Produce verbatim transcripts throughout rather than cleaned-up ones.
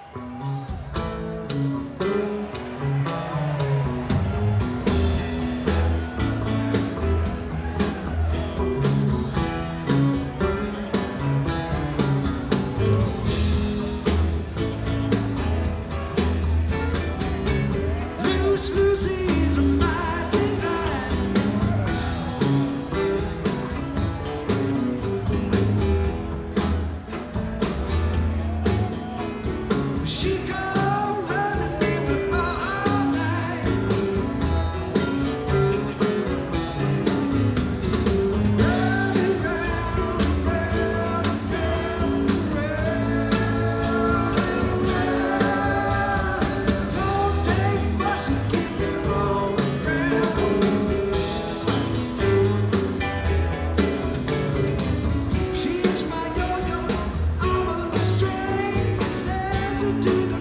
She's my yo-yo, I'm a strange as a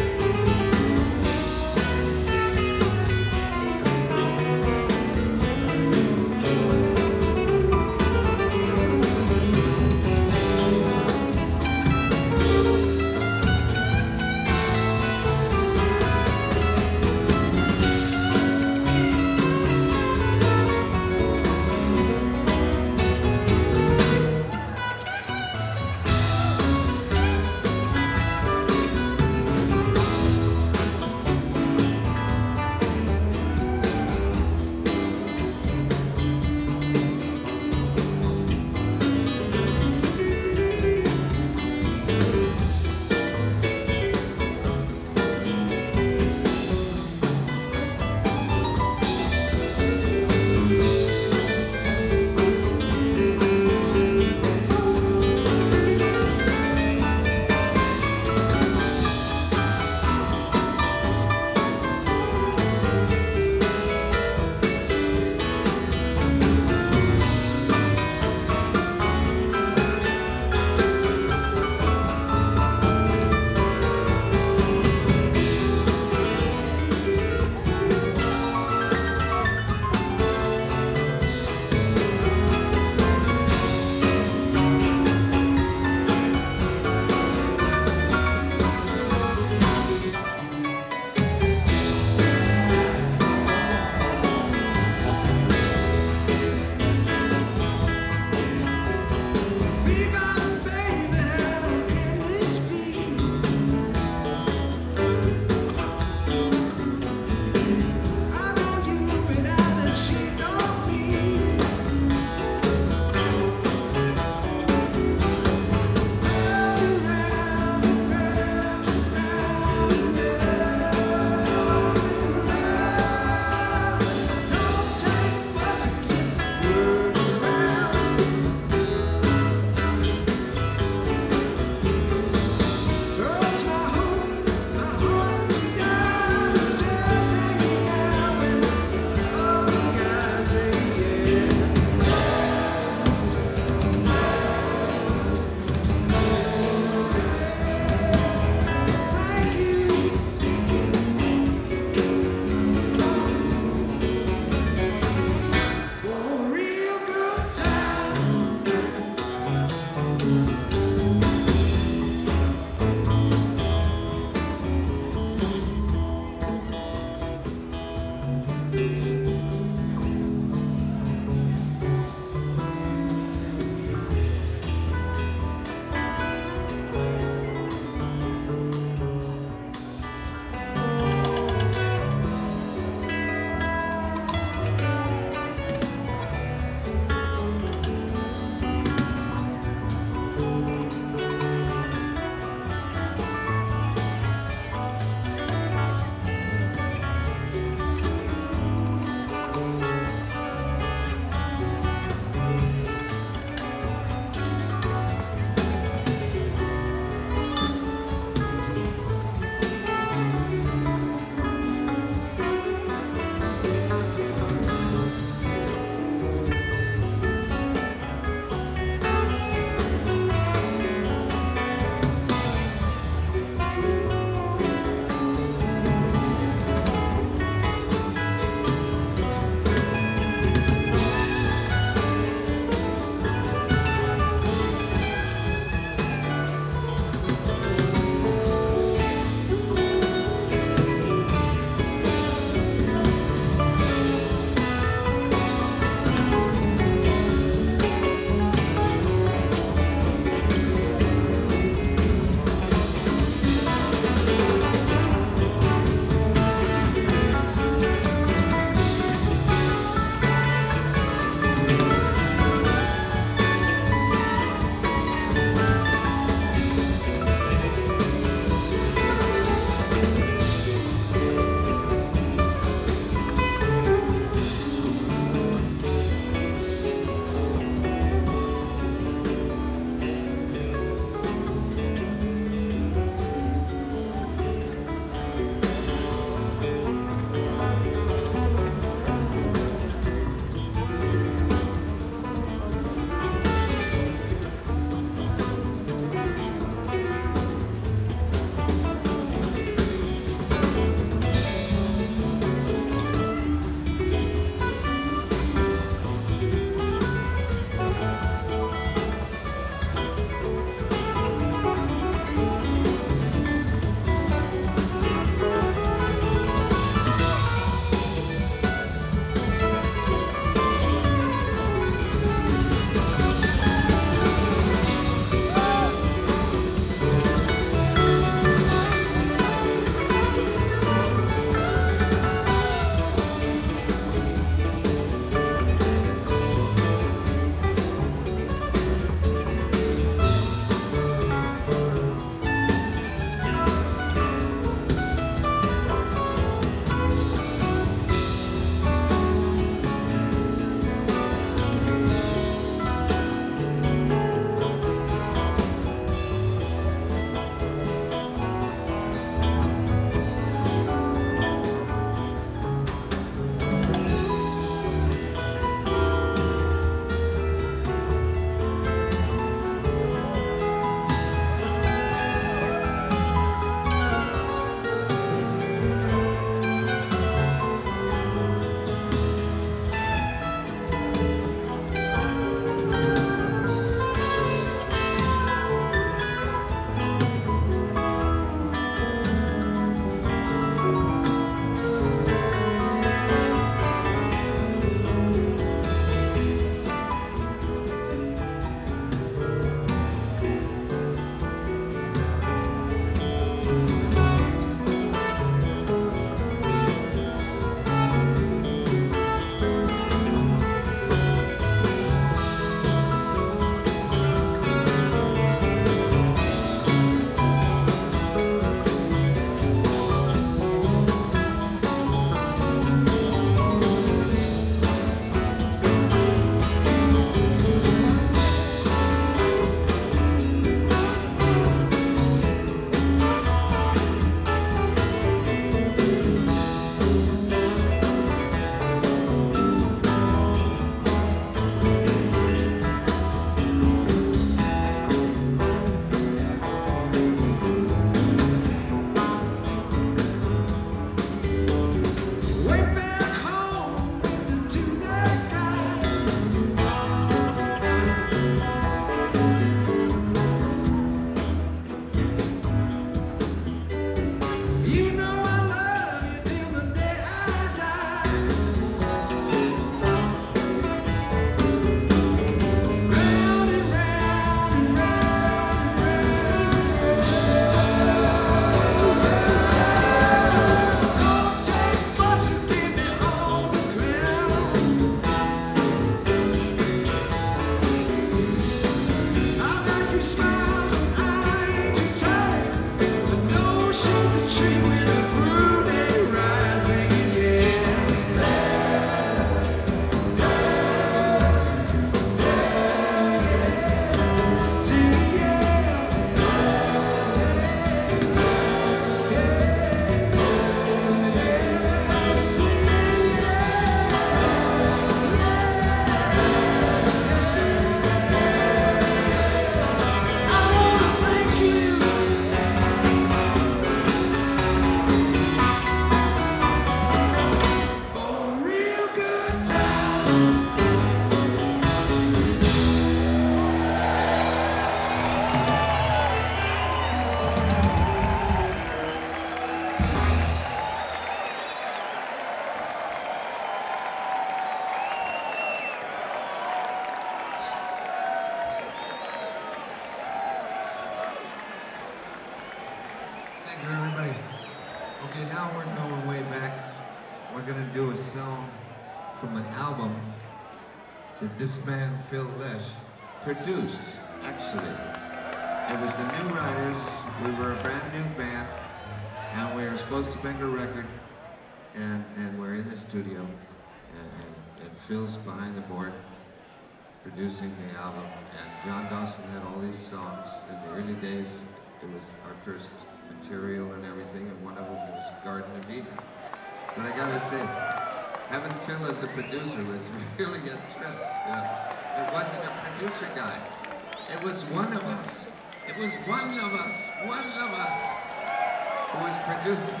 Thank you, everybody. Okay, now we're going way back. We're gonna do a song from an album that this man, Phil Lesh, produced, actually. It was the New Riders. We were a brand new band, and we were supposed to make a record, and, and we're in the studio, and, and, and Phil's behind the board, producing the album, and John Dawson had all these songs. In the early days, it was our first material and everything, and one of them was Garden of Eden. But I gotta say, having Phil as a producer was really a trip. You know? It wasn't a producer guy. It was one of us. It was one of us, one of us, who was producing.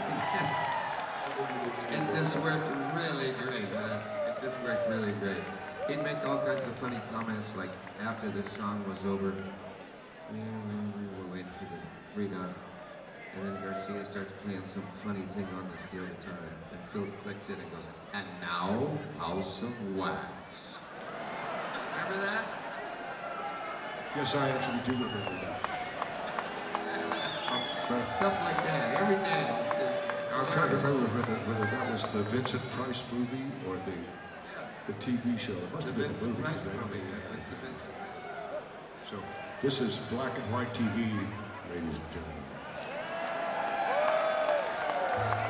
It just worked really great, man. It just worked really great. He'd make all kinds of funny comments, like after the song was over, we were waiting for the read on, and then Garcia starts playing some funny thing on the steel guitar, and Phil clicks in and goes, "And now, House of Wax." Remember that? Yes, I actually do remember that. Uh, Stuff like that, every day. It's, it's, it's I'm trying to remember whether, whether that was the Vincent Price movie or the the T V show. It must The have been Vincent a movie. Price because I don't movie. think That was the Vincent Price. So this is black and white T V, ladies and gentlemen.